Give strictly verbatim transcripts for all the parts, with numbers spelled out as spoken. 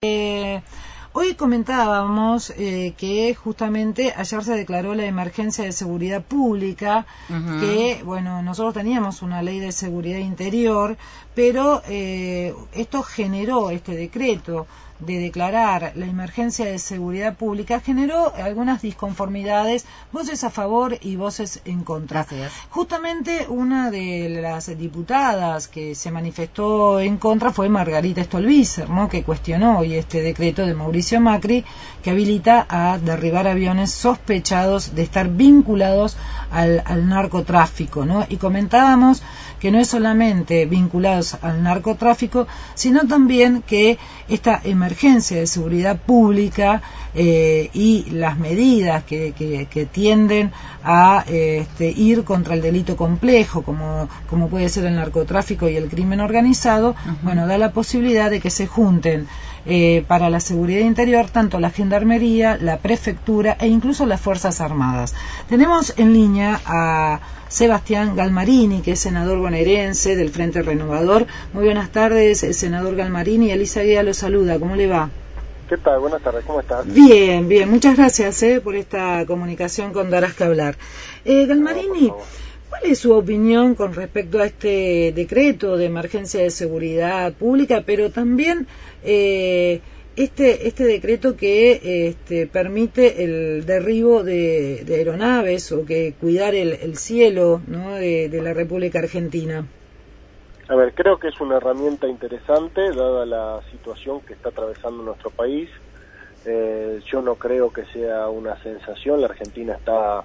Eh, hoy comentábamos eh, que justamente ayer se declaró la emergencia de seguridad pública, uh-huh. que, bueno, nosotros teníamos una ley de seguridad interior, pero eh, esto generó, este decreto de declarar la emergencia de seguridad pública, generó algunas disconformidades, voces a favor y voces en contra. Justamente una de las diputadas que se manifestó en contra fue Margarita Stolbizer, ¿no?, que cuestionó hoy este decreto de Mauricio Macri que habilita a derribar aviones sospechados de estar vinculados al, al narcotráfico, ¿no? Y comentábamos que no es solamente vinculados al narcotráfico, sino también que esta emergencia de seguridad pública eh, y las medidas que, que, que tienden a eh, este, ir contra el delito complejo, como, como puede ser el narcotráfico y el crimen organizado, uh-huh. bueno, da la posibilidad de que se junten eh, para la seguridad interior tanto la Gendarmería, la Prefectura e incluso las Fuerzas Armadas. Tenemos en línea a Sebastián Galmarini, que es senador bonaerense del Frente Renovador. Muy buenas tardes, senador Galmarini. Elisa Guía lo saluda. ¿Cómo le va? ¿Qué tal? Buenas tardes. ¿Cómo estás? Bien, bien. Muchas gracias eh, por esta comunicación con Darás que Hablar. Eh, Galmarini, no, ¿cuál es su opinión con respecto a este decreto de emergencia de seguridad pública, pero también eh, Este, este decreto que este, permite el derribo de, de aeronaves o que cuidar el, el cielo, ¿no?, de, de la República Argentina? A ver, creo que es una herramienta interesante dada la situación que está atravesando nuestro país. Eh, yo no creo que sea una sensación. La Argentina está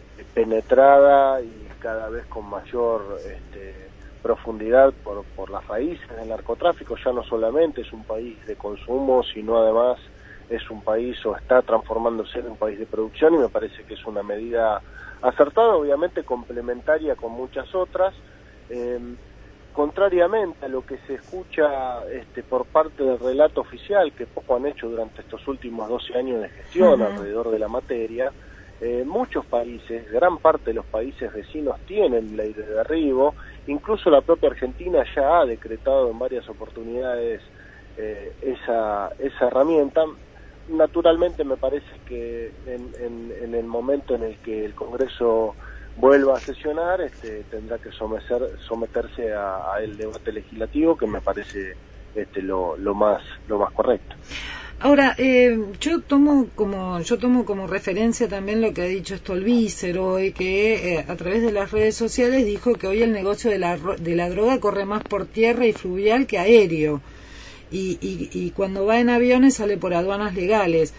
penetrada y cada vez con mayor este, profundidad por, por las raíces del narcotráfico. Ya no solamente es un país de consumo, sino además es un país o está transformándose en un país de producción, y me parece que es una medida acertada, obviamente complementaria con muchas otras. Eh, contrariamente a lo que se escucha este, por parte del relato oficial, que poco han hecho durante estos últimos doce años de gestión uh-huh. alrededor de la materia, eh, muchos países, gran parte de los países vecinos tienen ley de derribo. Incluso la propia Argentina ya ha decretado en varias oportunidades eh, esa, esa herramienta. Naturalmente me parece que en, en, en el momento en el que el Congreso vuelva a sesionar, este, tendrá que someter, someterse a, a el debate legislativo, que me parece este, lo, lo más lo más correcto. Ahora, eh, yo tomo como yo tomo como referencia también lo que ha dicho Stolbizer hoy, que eh, a través de las redes sociales dijo que hoy el negocio de la de la droga corre más por tierra y fluvial que aéreo, y, y, y cuando va en aviones sale por aduanas legales.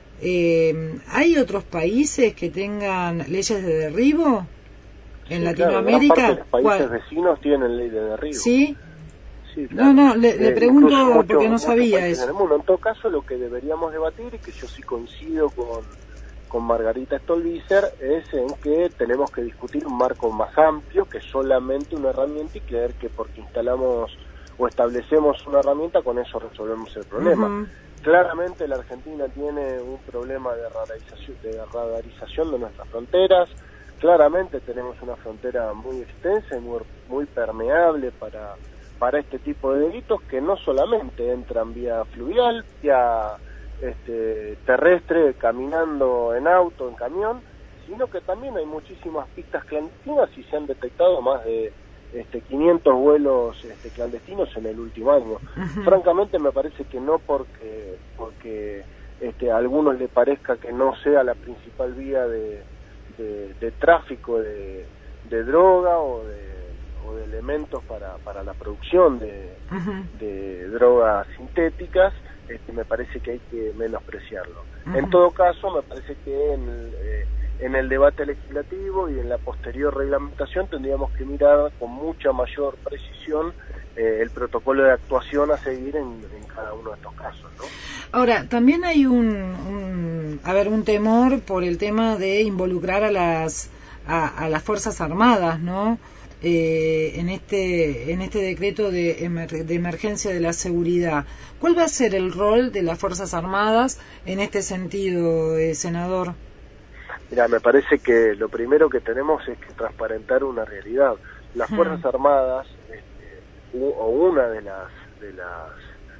Eh, ¿Hay otros países que tengan leyes de derribo en sí, Latinoamérica? Claro, gran parte de los países ¿Cuál? vecinos tienen ley de derribo. ¿Sí? Sí, claro. No, no, le, eh, le pregunto mucho, porque no sabía eso. En, el mundo. En todo caso, lo que deberíamos debatir, y que yo sí coincido con, con Margarita Stolbizer, es en que tenemos que discutir un marco más amplio que solamente una herramienta, y creer que porque instalamos o establecemos una herramienta, con eso resolvemos el problema. Uh-huh. Claramente la Argentina tiene un problema de radarización, de radarización de nuestras fronteras. Claramente tenemos una frontera muy extensa y muy, muy permeable para... para este tipo de delitos, que no solamente entran vía fluvial, vía este, terrestre, caminando en auto, en camión, sino que también hay muchísimas pistas clandestinas, y se han detectado más de este, quinientos vuelos este, clandestinos en el último año. Uh-huh. Francamente me parece que no porque porque este, a algunos les parezca que no sea la principal vía de, de, de tráfico de, de droga o de o de elementos para, para la producción de, uh-huh. de drogas sintéticas, este, me parece que hay que menospreciarlo. Uh-huh. En todo caso, me parece que en el, eh, en el debate legislativo y en la posterior reglamentación tendríamos que mirar con mucha mayor precisión eh, el protocolo de actuación a seguir en, en cada uno de estos casos, ¿no? Ahora, también hay un, un a ver, un temor por el tema de involucrar a las a, a las Fuerzas Armadas, ¿no? Eh, en este en este decreto de, emer, de emergencia de la seguridad. ¿Cuál va a ser el rol de las Fuerzas Armadas en este sentido, eh, senador? Mira, me parece que lo primero que tenemos es que transparentar una realidad. Las hmm. Fuerzas Armadas, este, o una de las de las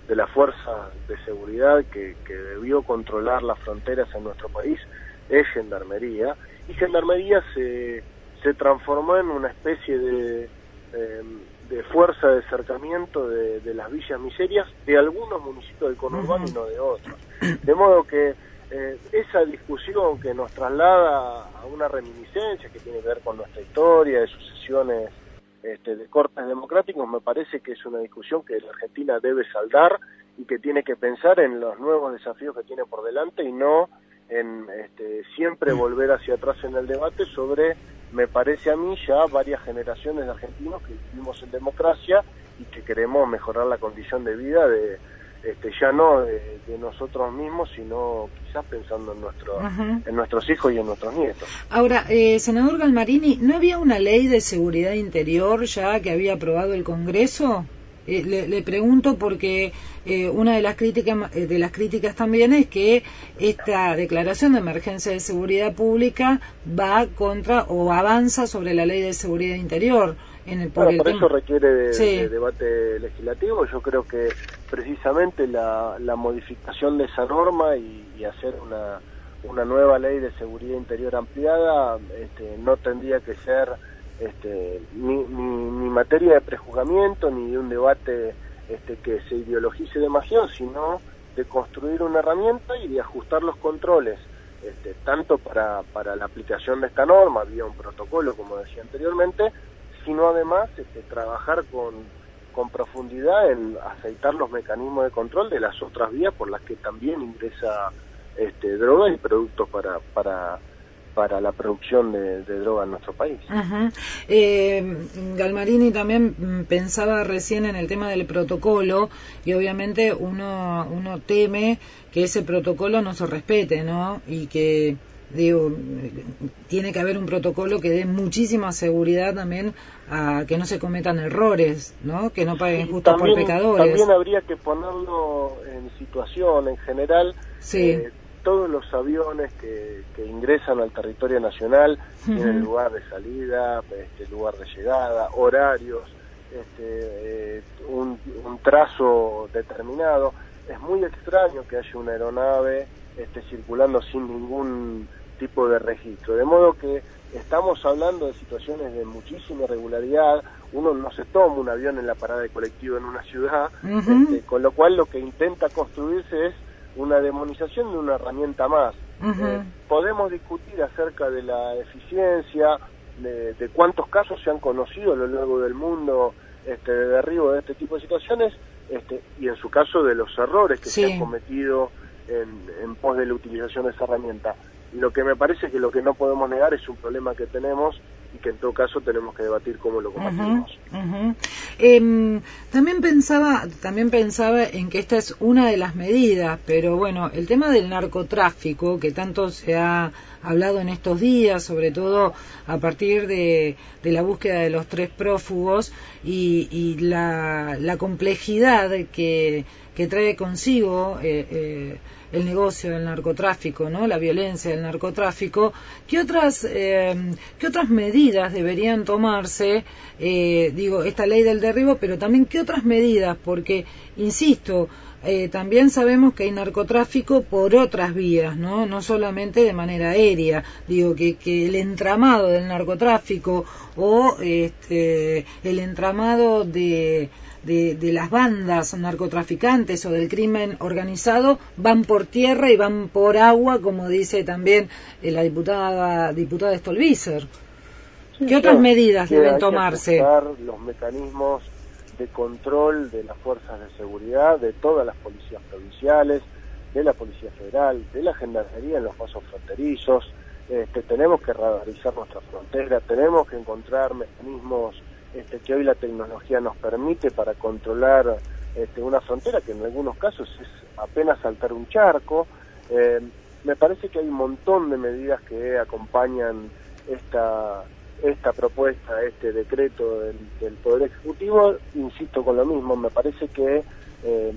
de la fuerza de seguridad que, que debió controlar las fronteras en nuestro país es Gendarmería, y Gendarmería se, se transformó en una especie de, eh, de fuerza de cercamiento de, de las villas miserias de algunos municipios del conurbano y no de otros. De modo que eh, esa discusión que nos traslada a una reminiscencia que tiene que ver con nuestra historia, de sucesiones este, de cortes democráticos, me parece que es una discusión que la Argentina debe saldar y que tiene que pensar en los nuevos desafíos que tiene por delante y no en este, siempre volver hacia atrás en el debate sobre, me parece a mí, ya varias generaciones de argentinos que vivimos en democracia y que queremos mejorar la condición de vida de este, ya no de, de nosotros mismos, sino quizás pensando en nuestro, uh-huh. en nuestros hijos y en nuestros nietos. Ahora, eh, senador Galmarini, ¿no había una ley de seguridad interior ya que había aprobado el Congreso? Eh, le, le pregunto porque eh, una de las críticas eh, de las críticas también es que esta declaración de emergencia de seguridad pública va contra o avanza sobre la ley de seguridad interior. En el, por bueno, el por tema... eso requiere de, sí. de debate legislativo. Yo creo que precisamente la, la modificación de esa norma y, y hacer una, una nueva ley de seguridad interior ampliada este, no tendría que ser Este, ni, ni, ni materia de prejuzgamiento ni de un debate este, que se ideologice demasiado, sino de construir una herramienta y de ajustar los controles, este, tanto para, para la aplicación de esta norma, vía un protocolo, como decía anteriormente, sino además este, trabajar con, con profundidad en aceitar los mecanismos de control de las otras vías por las que también ingresa este, droga y productos para... para para la producción de, de droga en nuestro país. Uh-huh. eh, Galmarini también pensaba recién en el tema del protocolo y obviamente uno uno teme que ese protocolo no se respete, ¿no? Y que digo, tiene que haber un protocolo que dé muchísima seguridad también a que no se cometan errores, ¿no? Que no paguen justo también, por pecadores. También habría que ponerlo en situación, en general, sí. eh, todos los aviones que, que ingresan al territorio nacional uh-huh. tienen lugar de salida, este, lugar de llegada, horarios, este, eh, un, un trazo determinado. Es muy extraño que haya una aeronave este, circulando sin ningún tipo de registro, de modo que estamos hablando de situaciones de muchísima irregularidad. Uno no se toma un avión en la parada de colectivo en una ciudad, uh-huh. este, con lo cual lo que intenta construirse es una demonización de una herramienta más. Uh-huh. Eh, podemos discutir acerca de la eficiencia, de, de cuántos casos se han conocido a lo largo del mundo este, de derribo de este tipo de situaciones, este, y en su caso de los errores que sí. se han cometido en, en pos de la utilización de esa herramienta. Lo que me parece que lo que no podemos negar es un problema que tenemos y que en todo caso tenemos que debatir cómo lo combatimos. Uh-huh, uh-huh. Eh, también pensaba, también pensaba en que esta es una de las medidas, pero bueno, el tema del narcotráfico que tanto se ha hablado en estos días, sobre todo a partir de, de la búsqueda de los tres prófugos y, y la, la complejidad que, que trae consigo eh, eh, el negocio del narcotráfico, ¿no? La violencia del narcotráfico. ¿Qué otras eh, qué otras medidas deberían tomarse? Eh, digo, esta ley del derribo, pero también qué otras medidas, porque insisto, eh, también sabemos que hay narcotráfico por otras vías, no no solamente de manera aérea. Digo que que el entramado del narcotráfico o este el entramado de De, de las bandas narcotraficantes o del crimen organizado van por tierra y van por agua, como dice también eh, la diputada diputada Stolbizer. Sí, ¿Qué otras medidas que deben hay tomarse? Que ajustar los mecanismos de control de las fuerzas de seguridad, de todas las policías provinciales, de la Policía Federal, de la Gendarmería en los pasos fronterizos. Este, tenemos que radarizar nuestra frontera, tenemos que encontrar mecanismos Este, que hoy la tecnología nos permite para controlar este, una frontera que en algunos casos es apenas saltar un charco. Eh, me parece que hay un montón de medidas que acompañan esta esta propuesta, este decreto del, del Poder Ejecutivo. Insisto con lo mismo, me parece que eh,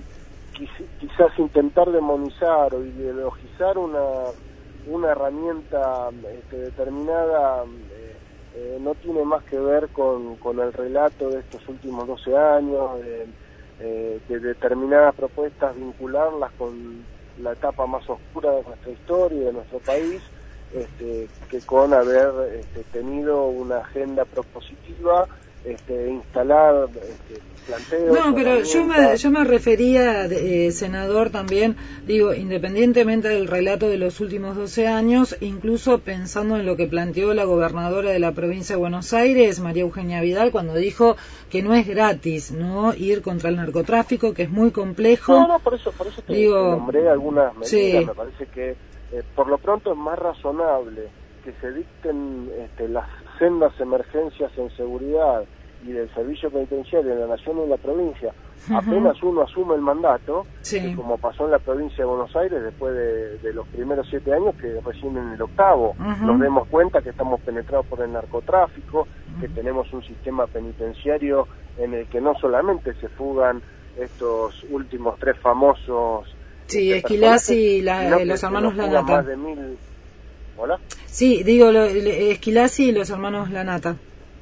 quizás intentar demonizar o ideologizar una, una herramienta este, determinada eh, Eh, no tiene más que ver con, con el relato de estos últimos doce años, de, eh, de determinadas propuestas, vincularlas con la etapa más oscura de nuestra historia y de nuestro país, este, que con haber este, tenido una agenda propositiva, este, instalar este, planteos. No, pero yo me, yo me refería, eh, senador, también, digo, independientemente del relato de los últimos doce años, incluso pensando en lo que planteó la gobernadora de la provincia de Buenos Aires, María Eugenia Vidal, cuando dijo que no es gratis, ¿no?, ir contra el narcotráfico, que es muy complejo. No, no, por eso, por eso te, digo, te nombré algunas medidas. Sí. Me parece que eh, por lo pronto es más razonable que se dicten este, las sendas emergencias en seguridad y del servicio penitenciario en la nación y en la provincia, uh-huh. apenas uno asume el mandato, sí. que como pasó en la provincia de Buenos Aires después de, de los primeros siete años, que recién en el octavo uh-huh. nos demos cuenta que estamos penetrados por el narcotráfico, uh-huh. que tenemos un sistema penitenciario en el que no solamente se fugan estos últimos tres famosos... Sí, Esquilás y la, los hermanos Lanata. Más de mil... ¿Hola? Sí, digo, lo, Esquilás y los hermanos Lanata.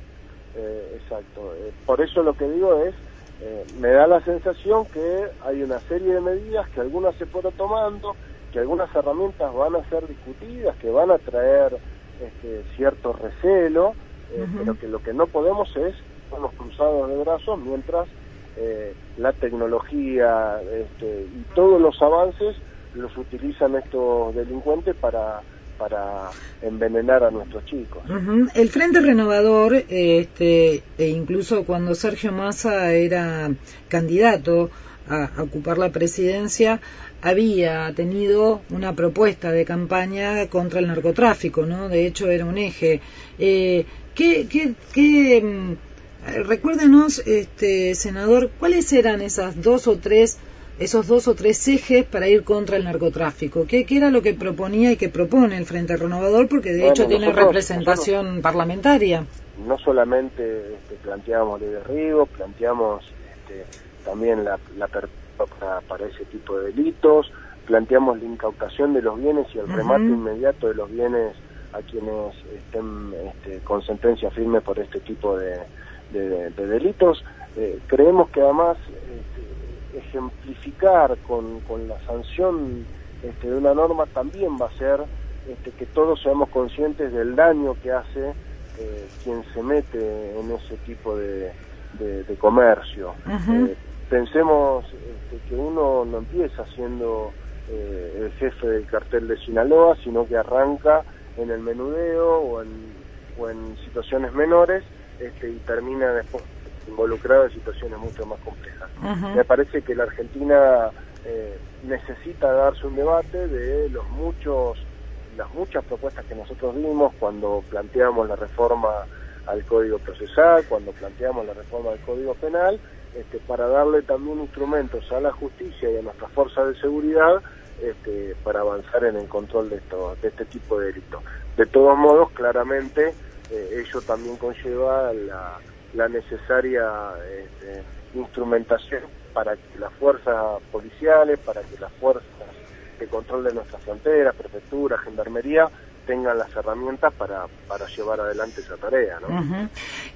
Eh, exacto. Eh, por eso lo que digo es, eh, me da la sensación que hay una serie de medidas que algunas se fueron tomando, que algunas herramientas van a ser discutidas, que van a traer este, cierto recelo, eh, uh-huh. pero que lo que no podemos es estarnos cruzados de brazos mientras eh, la tecnología este, y todos los avances los utilizan estos delincuentes para para envenenar a nuestros chicos. Uh-huh. El Frente Renovador, este, e incluso cuando Sergio Massa era candidato a, a ocupar la presidencia, había tenido una propuesta de campaña contra el narcotráfico, ¿no? De hecho, era un eje. Eh, ¿qué, qué, qué, recuérdenos, este, senador, ¿cuáles eran esas dos o tres esos dos o tres ejes para ir contra el narcotráfico? ¿Qué, qué era lo que proponía y que propone el Frente Renovador? Porque de bueno, hecho tiene nosotros, representación nosotros parlamentaria. No solamente este, planteamos ley de derribo, planteamos este, también la, la apertura para, para ese tipo de delitos, planteamos la incautación de los bienes y el uh-huh. remate inmediato de los bienes a quienes estén este, con sentencia firme por este tipo de, de, de, de delitos. Eh, creemos que además... Este, ejemplificar con, con la sanción este, de una norma también va a ser este, que todos seamos conscientes del daño que hace eh, quien se mete en ese tipo de, de, de comercio. Uh-huh. Eh, pensemos este, que uno no empieza siendo eh, el jefe del cartel de Sinaloa, sino que arranca en el menudeo o en, o en situaciones menores este, y termina después involucrado en situaciones mucho más complejas. Uh-huh. Me parece que la Argentina eh, necesita darse un debate de los muchos, las muchas propuestas que nosotros dimos cuando planteamos la reforma al Código Procesal, cuando planteamos la reforma del Código Penal, este, para darle también instrumentos a la justicia y a nuestras fuerzas de seguridad este, para avanzar en el control de, esto, de este tipo de delitos. De todos modos, claramente, eh, ello también conlleva la la necesaria este, instrumentación para que las fuerzas policiales, para que las fuerzas de control de nuestras fronteras, prefectura, gendarmería, tengan las herramientas para, para llevar adelante esa tarea, ¿no? Uh-huh.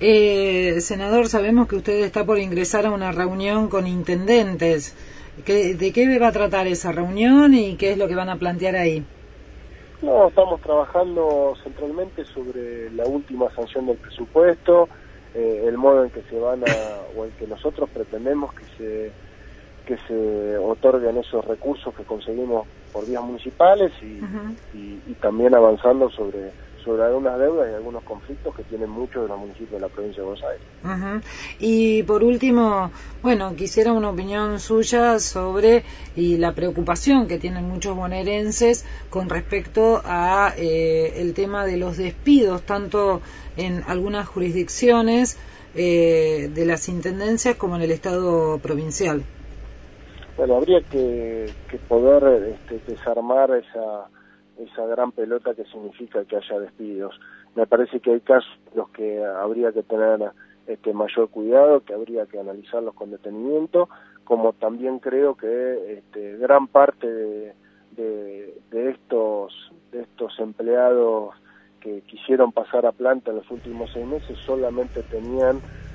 eh, senador, sabemos que usted está por ingresar a una reunión con intendentes. ¿Qué, ¿De qué va a tratar esa reunión y qué es lo que van a plantear ahí? No, estamos trabajando centralmente sobre la última sanción del presupuesto, Eh, el modo en que se van a, o en que nosotros pretendemos que se que se otorguen esos recursos que conseguimos por vías municipales y, uh-huh. y, y también avanzando sobre sobre algunas deudas y algunos conflictos que tienen muchos de los municipios de la provincia de Buenos Aires. Uh-huh. Y por último, bueno, quisiera una opinión suya sobre y la preocupación que tienen muchos bonaerenses con respecto a eh, el tema de los despidos, tanto en algunas jurisdicciones eh, de las intendencias como en el Estado provincial. Bueno, habría que, que poder este, desarmar esa esa gran pelota que significa que haya despidos. Me parece que hay casos en los que habría que tener este mayor cuidado, que habría que analizarlos con detenimiento, como también creo que este, gran parte de, de, de estos de estos empleados que quisieron pasar a planta en los últimos seis meses solamente tenían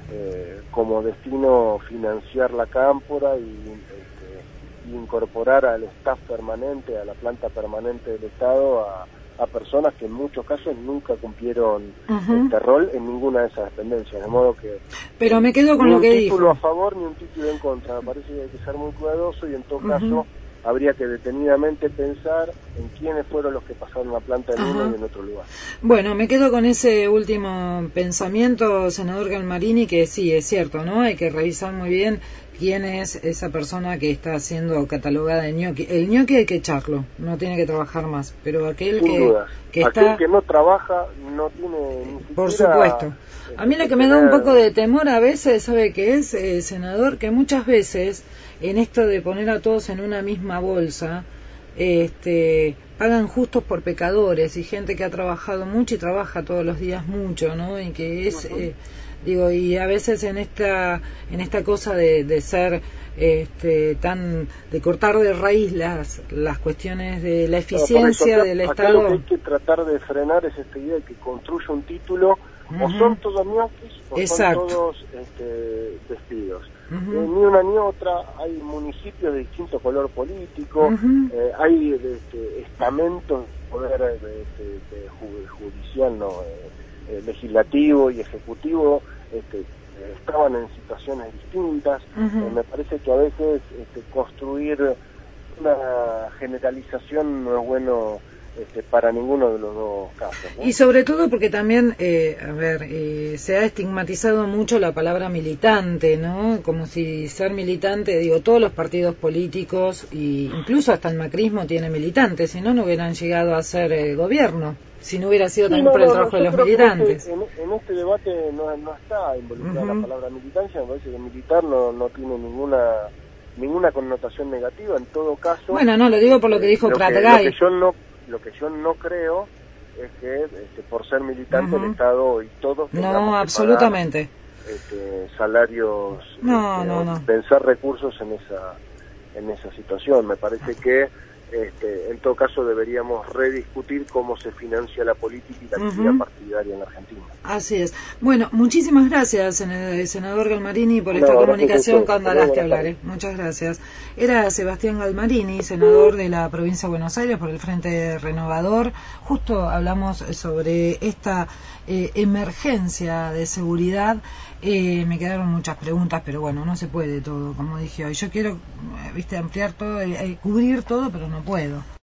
eh, como destino financiar la cámpora y este, incorporar al staff permanente, a la planta permanente del Estado, a, a personas que en muchos casos nunca cumplieron uh-huh. este rol en ninguna de esas dependencias, de modo que pero me quedo con ni lo un que título dijo. a favor ni un título en contra. Me parece que hay que ser muy cuidadoso y en todo uh-huh. caso habría que detenidamente pensar en quiénes fueron los que pasaron la planta en uno y en otro lugar. Bueno, me quedo con ese último pensamiento, senador Galmarini, que sí, es cierto, ¿no? Hay que revisar muy bien quién es esa persona que está siendo catalogada de ñoqui. El ñoqui hay que echarlo, no tiene que trabajar más, pero aquel Sin que, dudas. que aquel está... que no trabaja no tiene ni siquiera... Por supuesto. A mí lo que me da un poco de temor a veces, ¿sabe qué es, eh, senador? Que muchas veces, en esto de poner a todos en una misma bolsa, este, pagan justos por pecadores, y gente que ha trabajado mucho y trabaja todos los días mucho, ¿no? Y que es, uh-huh. eh, digo, y a veces en esta, en esta cosa de, de ser, este, tan, de cortar de raíz las, las cuestiones de la eficiencia no, del acá Estado. Lo que hay que tratar de frenar es esta idea de que construya un título. Uh-huh. O son todos ñoquis o Exacto. son todos este, despidos. Uh-huh. Eh, ni una ni otra. Hay municipios de distinto color político, uh-huh. eh, hay este, estamentos de poder de, de, de judicial, no, eh, eh, legislativo y ejecutivo, este, eh, estaban en situaciones distintas. Uh-huh. Eh, me parece que a veces este, construir una generalización no es bueno Este, para ninguno de los dos casos, ¿no? Y sobre todo porque también, eh, a ver, eh, se ha estigmatizado mucho la palabra militante, ¿no? Como si ser militante, digo, todos los partidos políticos, y incluso hasta el macrismo tiene militantes, si no, no hubieran llegado a ser eh, gobierno, si no hubiera sido sí, también no, por el no, trabajo no, de los militantes. En este, en, en este debate no, no está involucrada uh-huh. la palabra militancia. Me parece que militar no, no tiene ninguna ninguna connotación negativa, en todo caso. Bueno, no, lo digo por lo que dijo Pratgay. Lo que yo no Lo que yo no creo es que este, por ser militante uh-huh. el Estado y todos no, absolutamente pagar, este, salarios, no, este, no, no. pensar recursos en esa en esa situación. Me parece que este, en todo caso deberíamos rediscutir cómo se financia la política y la uh-huh. actividad partidaria en la Argentina. Así es. Bueno, muchísimas gracias, senador Galmarini, por esta no, comunicación con Dalaste hablar. ¿eh? Muchas gracias. Era Sebastián Galmarini, senador de la provincia de Buenos Aires por el Frente Renovador. Justo hablamos sobre esta eh, emergencia de seguridad. Eh, me quedaron muchas preguntas, pero bueno, no se puede todo, como dije hoy. Yo quiero, viste, ampliar todo, eh, cubrir todo, pero no puedo.